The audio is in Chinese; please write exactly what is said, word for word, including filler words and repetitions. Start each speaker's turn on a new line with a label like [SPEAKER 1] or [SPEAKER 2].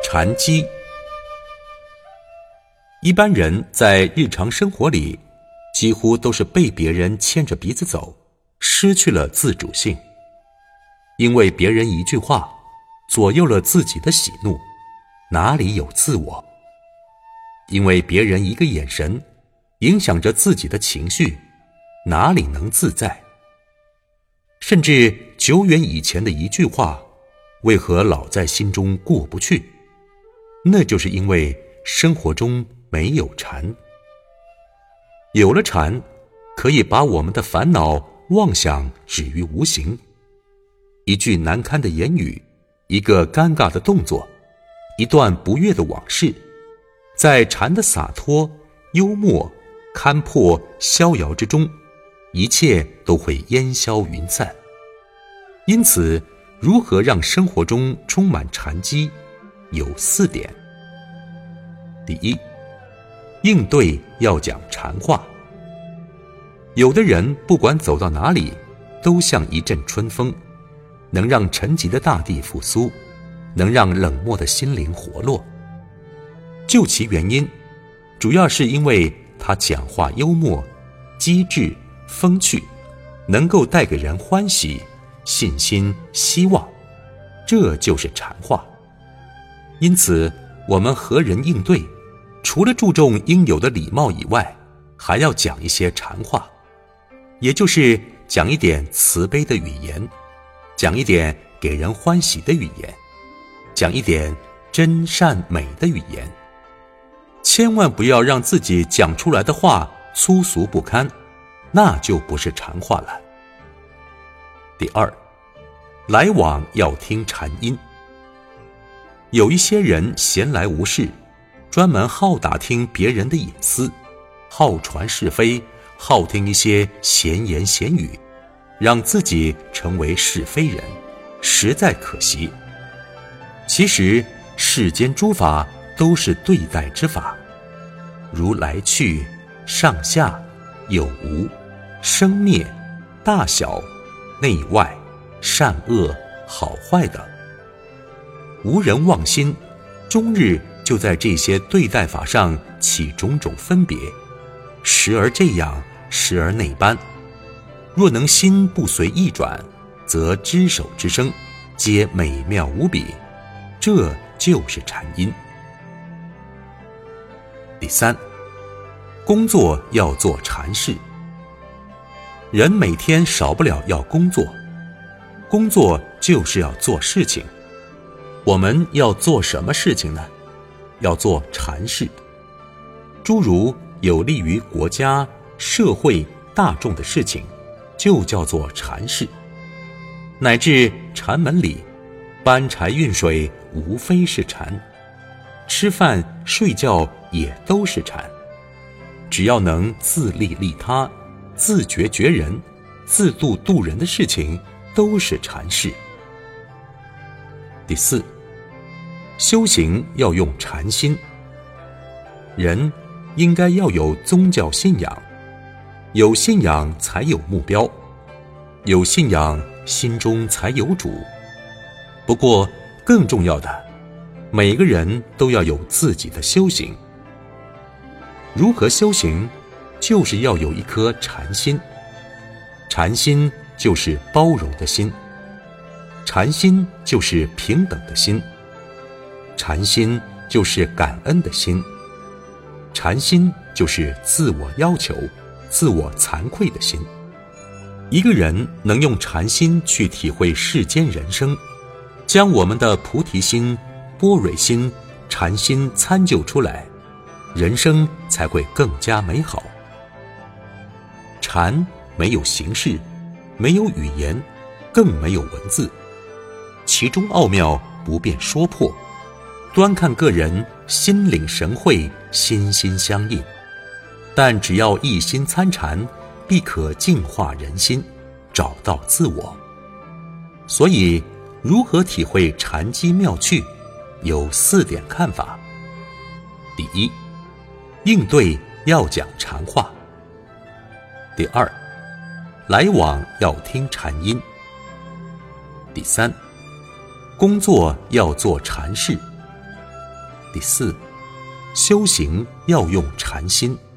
[SPEAKER 1] 禅机。一般人在日常生活里几乎都是被别人牵着鼻子走，失去了自主性。因为别人一句话左右了自己的喜怒，哪里有自我？因为别人一个眼神影响着自己的情绪，哪里能自在？甚至久远以前的一句话，为何老在心中过不去？那就是因为生活中没有禅。有了禅，可以把我们的烦恼妄想止于无形。一句难堪的言语，一个尴尬的动作，一段不悦的往事，在禅的洒脱、幽默、勘破、逍遥之中，一切都会烟消云散。因此，如何让生活中充满禅机，有四点。第一，应对要讲禅话。有的人不管走到哪里，都像一阵春风，能让沉寂的大地复苏，能让冷漠的心灵活络。究其原因，主要是因为他讲话幽默、机智、风趣，能够带给人欢喜、信心、希望，这就是禅话。因此，我们和人应对，除了注重应有的礼貌以外，还要讲一些禅话，也就是讲一点慈悲的语言，讲一点给人欢喜的语言，讲一点真善美的语言。千万不要让自己讲出来的话粗俗不堪，那就不是禅话了。第二，来往要听禅音。有一些人闲来无事，专门好打听别人的隐私，好传是非，好听一些闲言闲语，让自己成为是非人，实在可惜。其实世间诸法都是对待之法，如来去、上下、有无、生灭、大小、内外、善恶、好坏等。无人妄心，终日就在这些对待法上起种种分别，时而这样，时而那般。若能心不随意转，则只手之声皆美妙无比，这就是禅音。第三，工作要做禅事。人每天少不了要工作，工作就是要做事情。我们要做什么事情呢？要做禅事，诸如有利于国家、社会、大众的事情，就叫做禅事。乃至禅门里，搬柴运水无非是禅，吃饭睡觉也都是禅。只要能自利利他、自觉觉人、自度度人的事情，都是禅事。第四，修行要用禅心。人应该要有宗教信仰，有信仰才有目标，有信仰心中才有主。不过更重要的，每个人都要有自己的修行。如何修行？就是要有一颗禅心。禅心就是包容的心，禅心就是平等的心，禅心就是感恩的心，禅心就是自我要求、自我惭愧的心。一个人能用禅心去体会世间人生，将我们的菩提心、般若心、禅心参就出来，人生才会更加美好。禅没有形式，没有语言，更没有文字，其中奥妙不便说破，端看个人心领神会，心心相印。但只要一心参禅，必可净化人心，找到自我。所以如何体会禅机妙趣，有四点看法。第一，应对要讲禅话。第二，来往要听禅音。第三，工作要做禅事。 第四，修行要用禅心。